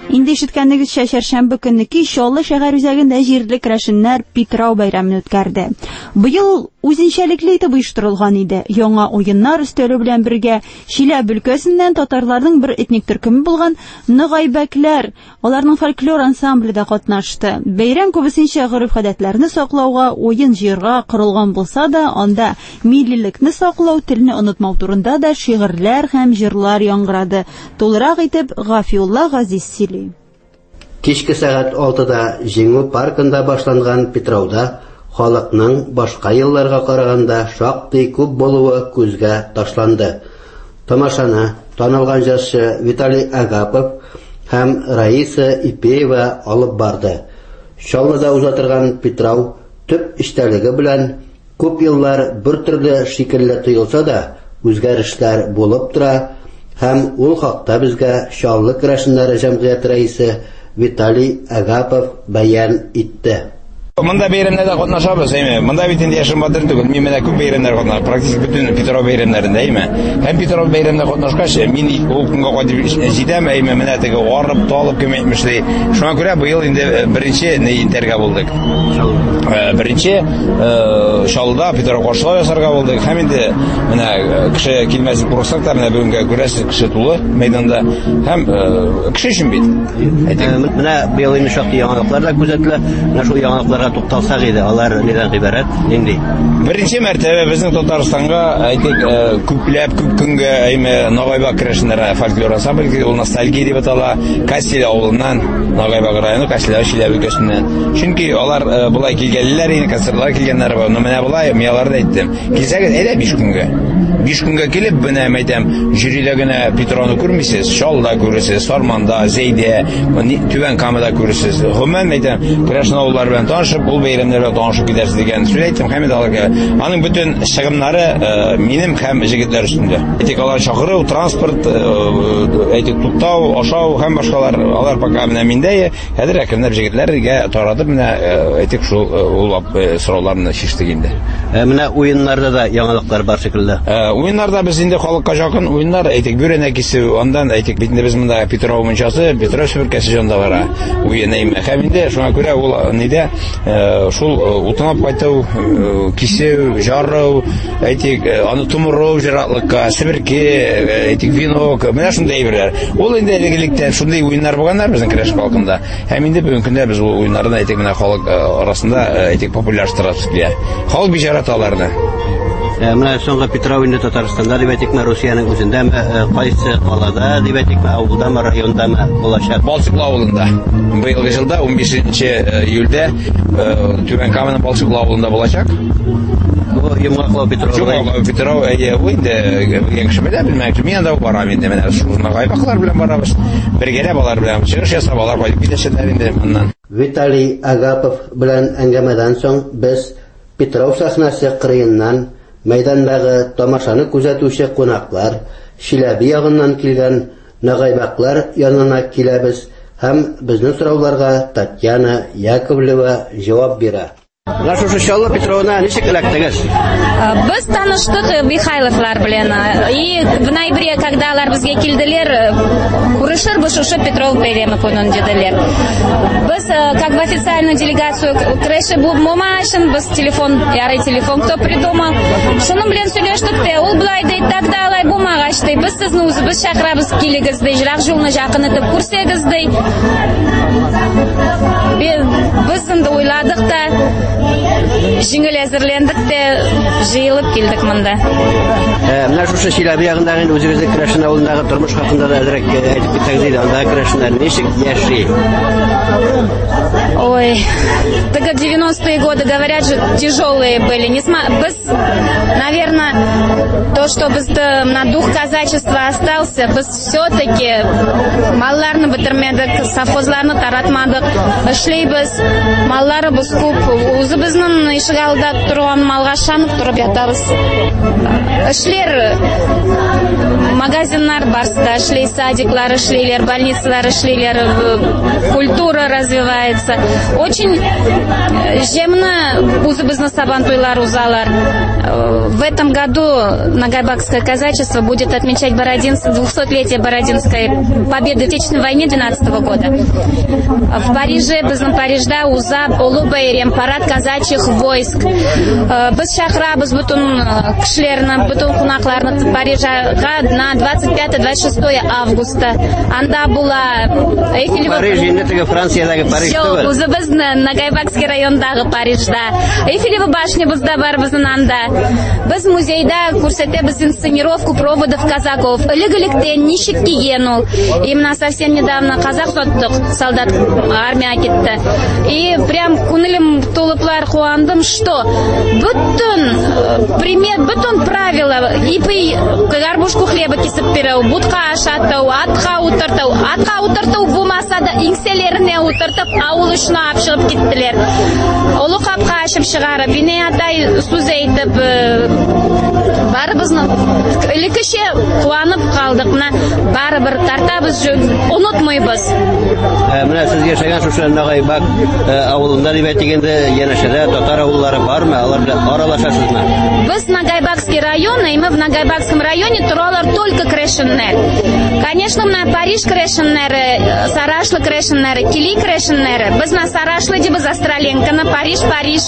Инде ишеткәнегезчә, чәршәмбе көнне кич Чаллы шәһәр үзәгендә җирле керәшеннәр Питрау бәйрәмен үткәрде. Быел үзенчәлекле итеп оештырылган иде. Яңа уеннар өстәле белән бергә Чиләбе өлкәсеннән татарларның бер этник төркеме булган Ныгайбәкләр, аларның фольклор ансамбле да катнашты. Бәйрәм күбесенчә гореф-гадәтләрне саклауга, уен җыярга корылган булса да, анда милливлекне саклау, телне онытмау турында да шигырьләр һәм җырлар яңгырады. Тулырак итеп Гафиулла Газиз сөйли. Кичке сәгать 6-да Җиңү паркында башланган Питрауда халыкның башка елларга караганда шактый күп булуы күзгә ташланды. Тамашаны танылган җырчы Виталий Агапов һәм Раиса Ипеева алып барды. Чаллыда уза торган Питрау төп эчтәлеге белән күп еллар бер төрле шикелле тоелса да, үзгәрешләр булып тора һәм ул хакта безгә Чаллы керәшеннәре җәмгыяте рәисе Виталий Агапов бәян итте. Монда бәйрәмнәрдә катнашабыз, монда бит инде яшем батыр түгел, мин менә күп бәйрәмнәр катнашам, практически бөтен Питрау бәйрәмнәрендә, Һәм Питрау бәйрәмендә катнашкач, мин ул көнгә кадәр җитәм, менә теге арып, талып кем әйтмешли. Шуңа күрә быел инде беренче интерга булдык. Беренче Чаллыда Питрау каршылау ясарга булдык. Һәм инде менә кеше килмәсен курсак та менә бүгенгә күрәсез кеше тулы мәйданда. Һәм кеше өчен бит. Менә быел инде шактый яңалыклар да күзәтелә. Менә шул яңалыклар тукталсак иде, алар нидән гыйбарәт инде. Беренче мәртәбә безнең Татарстанга әйтик күпләп күп көнгә Ноғайбак керәшеннәре фольклор ансамбле, ул ностальгия дип атала, Кастель авылыннан, Ноғайбак районы, Кастель Чиләбе өлкәсеннән. Чөнки алар булай килгәннәр, концертларга килгәннәр бар. Менә булай, мин аларда әйттем. Килсәгез, әйдә 5 көнгә. 5 көнгә килеп, менә әйтәм, җирдә генә Питрауны күрмисез, Чаллыда күрәсез, Сарманда, Зәйдә, Түбән Камада күрәсез. Гомумән әйтәм, керәшен авыллар белән танышып, ул бәйрәмнәргә танышып китәрсез дигән сүз әйттем Хәмид аларга. Аның бөтен чыгымнары минем һәм җегетләр өстендә. Әйтик, алар чакыру, транспорт, әйтик, туктау, ашау һәм башкалар, алар пока менә миндә, хәзер кемнәр җегетләргә таратып менә әйтик, шул ул сорауларны чиштек инде. Менә уеннарда да яңалыклар бар шикелле. Уеннарда без инде халыкка якын уеннар, әйтик, бүрәнә кисү, андан әйтик, бит инде без монда Питрау мунчасы, Питрау сүркәсе җанда бара. Уен һәм инде шуңа күрә ул нидә шул утынап кайту, кисеу, жару, әйтик, аны тумыру җыратлыкка, себерке, әйтик, винок, менә шундай әйберләр. Ул инде элегелектә шундай уеннар булганнар безнең керәш халкында. Һәм инде бүген көндә без ул уеннарны әйтик, менә халык арасында әйтик, популярлаштырып килә. Халык бик ярата аларны. Менә соңгы Питрау инде Татарстанда дип әйтикме, Русиянең үзендәме, кайсы калада дип әйтикме, авылдамы, райондамы булачак? Балчыклы авылында. Быелгы елда 15 июльдә Түбән Каманың Балчыклы авылында булачак. Бу Йомгаклау Питрау инде яңшымыда белмәк, мин анда барам инде, менә шул Ноғайбаклар белән барабыз. Бергәләп алар белән чыгыш ясап алар кайтып китәчәкләр инде моннан. Виталий Агапов белән әңгәмәдән соң без Питрау сахнасы кырыеннан мәйдандагы тамашаны күзәтүче кунаклар, Чиләбе ягыннан килгән Ноғайбаклар янына киләбез һәм безнең сорауларга Татьяна Яковлева җавап бирә. Шушы Чаллы Питрауна ничек эләктегез? Без таныштык Михайловлар белән. И в ноябре, когда алар безгә килделәр, күрешербез шушы Петров бәйрәме көнен диделәр. Без как в официальную делегацию креше булмашын, без телефон, ярый телефон кто придумал. Шуның белән сөйләштек тә, ул булай ди, тогда алай булмагач ди, без сезне үзебез чакырабыз, килегез ди, җирак җулны якын итеп күрсәгез ди. Без инде уйладык та, җиңел әзерләндек тә, җыелып килдек монда. Менә шушы Чиләбе ягындагы үзегезнең керәшен авылындагы тормыш хакында да әзрәк әйтеп китсәгез иде, анда керәшеннәр ничек яши? Ой, так 90-е годы, говорят же, тяжелые были. Без, наверное, то, что на дух казачества остался, без все-таки малларны бетермәдек, совхозларны таратмадык, эшләйбез, маллары без күп, Үзебезнең ишек алдында торган малга шанып торып ятабыз. Эшләр магазиннар барсында эшли, садиклар эшлиләр, больницалар эшлиләр, культура развивается. Очень җемны үзебезнең сабантуйлар узалар. В этом году Нагайбакское казачество будет отмечать 200-летие Бородинской победы в Отечественной войне 12 года. В Париже, безнең Парижда уза олы бәйрәм, парад казачьих войск. Без шахрабыз бүтән кешеләрне, бүтән кунакларны Парижга на 25-26 августа. Анда була Эйфелева... Париж инде Франциядагы Париж түгел. Юк, үзебезнең Нагайбакский райондагы Парижда. Эйфелева башнябызда бар безнең анда. Без музейда күрсәтәбез инсценировку проводов казаков. Элек-электән ничек кигән ул. Именно совсем недавно казак соттык, солдат армия китте. И прям күңелем тулыплар куандым, что бүтән примет, бүтән правила, ипи гарбушку хлеба кисеп бирәү, будка ашату, атка утырту булмаса да иңсәләренә утыртып авыл эшенә алып чыгып киттеләр. Олы капка ачып чыгарып, ине атай сүз әйтеп, барыбызны элеккечә куанып калдык. Менә барыбер тартабыз, онытмыйбыз. Менә сез яшәгән шушы Нагайбак авылында дип әйтгәндә, янәшәдә татар авыллары бармы? Алар белән аралашасызмы? Без Нагайбакский район, и мы в Нагайбакском районе торалар только крешеннәр. Конечно, менә Париж крешеннәре, Сарашлы крешеннәре, Кили крешеннәре. Без менә Сарашлы дибез, Остроленканы, Париж.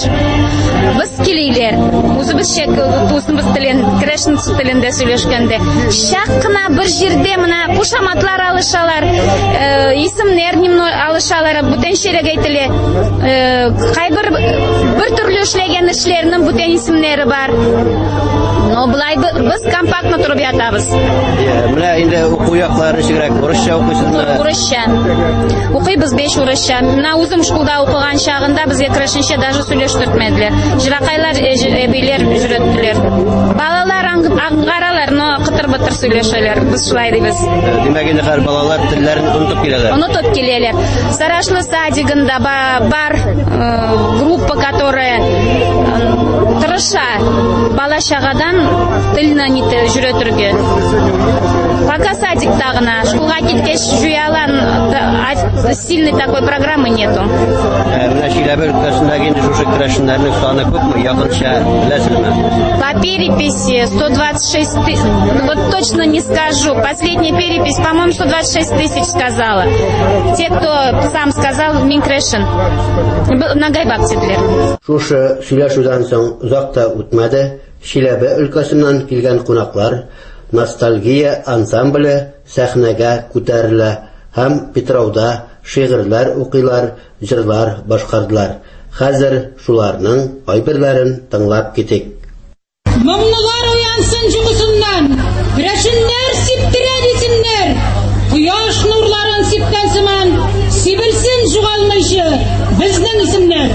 Без килиләр. Үзебезчә тусыбыз телен, крешен телендә сөйләшкәндә. Шак кына бер җирдә менә кушаматлар алышалар, исемнәр немной алышалар, бүтән шәрәг әйтелә. Кайбер бер төрле эшләгән эшләрнең бүтән исемнәре бар. Но булай без компактно торып ятабыз. Менә инде уку яклары ничегрәк? Урысча укыйсызмы? Урысча. Укыйбыз 5 урысча. Менә үзем школда укыган чагында безгә крешенчә даже сөйләштертмәделәр. Җыракайлар әбиләр җөрәттеләр. Балалар аңгаралар, но кытыр-бытыр сөйләшәләр. Без шулай дибез. Димәк инде һәр балалар телләрен онытып киләләр. Онытып киләләр. Сарашлы садигында бар группа, которая тырыша бала-чагадан телне ните җөрәтергә. Пока садикта гына, школга киткәч җуялан сильной такой программы нету. Менә Чиләбе өлкәсендәге инде шушы крешеннәрнең саны күпме? Якынча беләсезме? По переписи 126 тысяч, вот точно не скажу. Последняя перепись, по-моему, 126 тысяч сказала. Те, кто сам сказал, Минкрешен. Нагайбактидлер. Шушы сөйләшүдән соң озакта үтмәде, Чиләбе өлкәсеннән килгән кунаклар ностальгия ансамбле сәхнәгә күтәрелә һәм Петрауда шигырьләр укыйлар, җырлар башкардылар. Хәзер шуларның айберләрен тыңлап китик. Мамнылар уянсын җугысыннан, крешеннәр сиптирә дисеннәр, кояш нурларын сипкән сыман, сибелсен җугалмыйчы безнең исемнәр.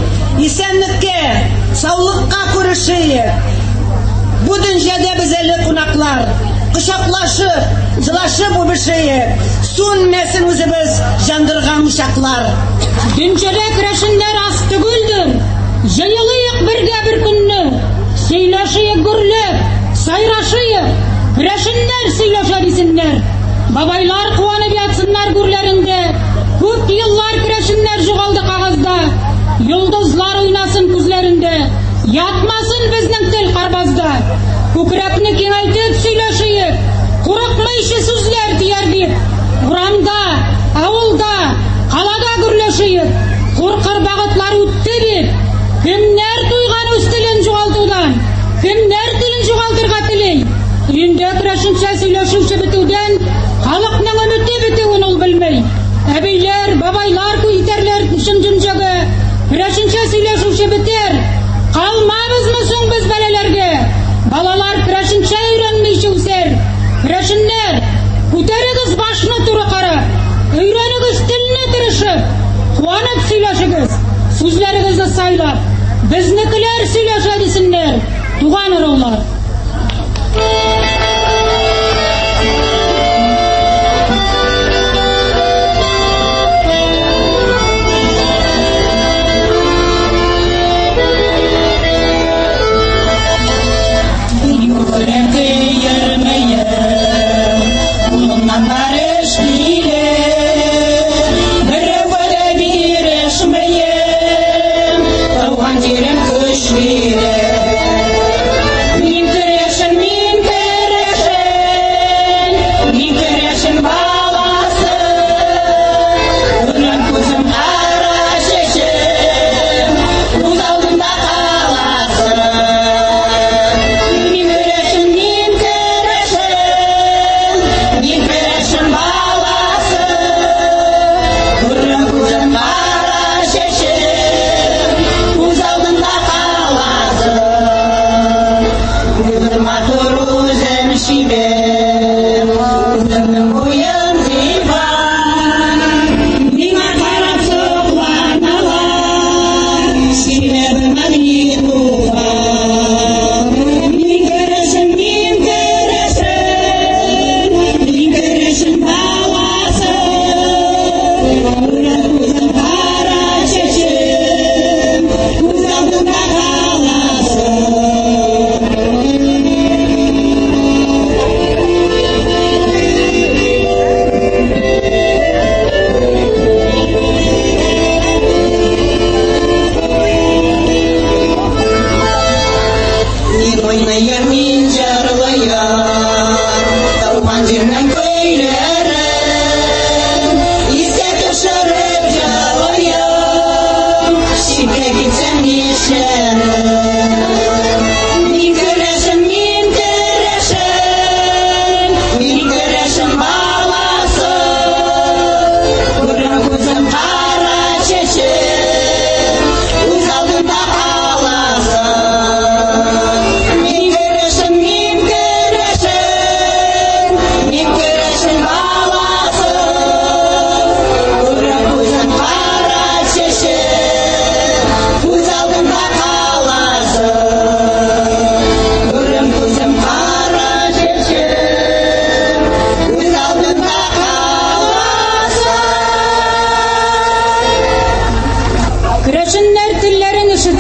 Исәнлеккә, саулыкка күрешәйек. Бу дөньяда без әле кунаклар, кочаклашып, җылашып үбешәйек. Сүнмәсен үзебез җандырган мушаклар. Дөньяда крешеннәр аз түгелдер. Җыелыйк бергә бер көнне, сөйләшәйек гөрләп, сайрашыйк. Крешеннәр сөйләшә дисеннәр. Бабайлар куанып ятсыннар гүрләрендә. Күп еллар крешеннәр җугалды кагазда. Йолдызлар уйнасын күзләрендә. Ятмасын безнең тел карбазда. Күкрәкне киңәйтеп сөйләшәйек. Курыкмыйчы сүзләр дияр бит. Урамда, авылда, калада гүрләшәйек. Куркыр вакытлар үтте бит. Кемнәр туйган үз телен җугалтудан? Кемнәр телен җугалтырга тели? Өендә крешенчә сөйләшүче бетүдән халыкның өмете бетүен ул белмәй. Әбиләр, бабайлар күйтәрләр шын дөньяга. Крешенчә сөйләшүче бетер. Калмабызмы соң без бәләләргә? Балалар крешенчә өйрәнмичә үсәр. Крешеннәр, күтәрегез башны туры карап. Өйрәнегез телне тырышып. Куанып сөйләшегез. Сүзләрегезне сайлап. Безнекеләр сөйләшә дисеннәр. Туган урлар.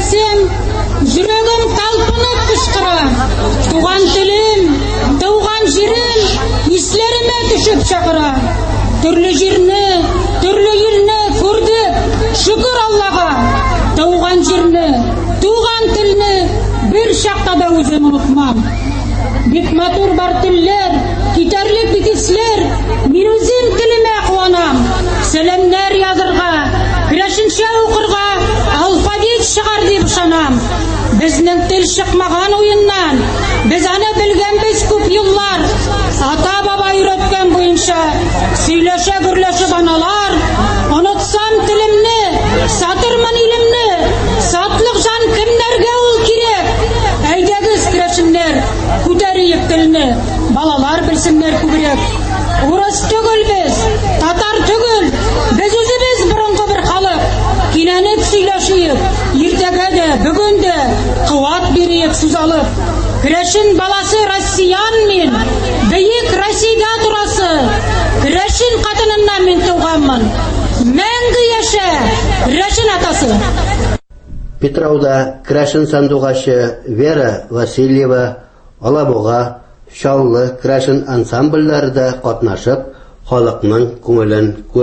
күрсәм, жүрегім талпынып кычкыра. Туган телем, туган җирем, исләремә төшеп чакыра. Төрле җирне, төрле илне күрдек, шөкер Аллага. Туган җирне, туган телне бер чакта да үзем онытмам. Бик матур бар телләр, китәрлек бит исләр, мин үзем телемә куанам. Сәламнәр язырга, керәшенчә укырга, алфавит чыгар дип ышанам. Безнең тел чыкмаган уеннан, без аны белгәнбез күп еллар. Ата-баба өйрәткән буенча, сөйләшә гөрләшеп аналар. Онытсам телемне, сатырмын илемне, сатлык жан кемнәргә ул кирәк? Әйдәгез, керәшеннәр, күтәрик телне, балалар белсеннәр күбрәк. Урыс түгел без, татар түгел, без үзебез борынгы бер халык. Кинәнеп сөйләшик, иртәгә дә, бүген дә куат бирик сүз алып. Керәшен баласы Россиян мин, бөек Россиядә турасы. Керәшен катыныннан мин туганмын. Мәңге яшә, керәшен атасы. Петрауда Крашин сандугачы Вера Васильева, Алабуга, Шаулы Крашин ансамбльләрдә катнашып, халыкның күңелен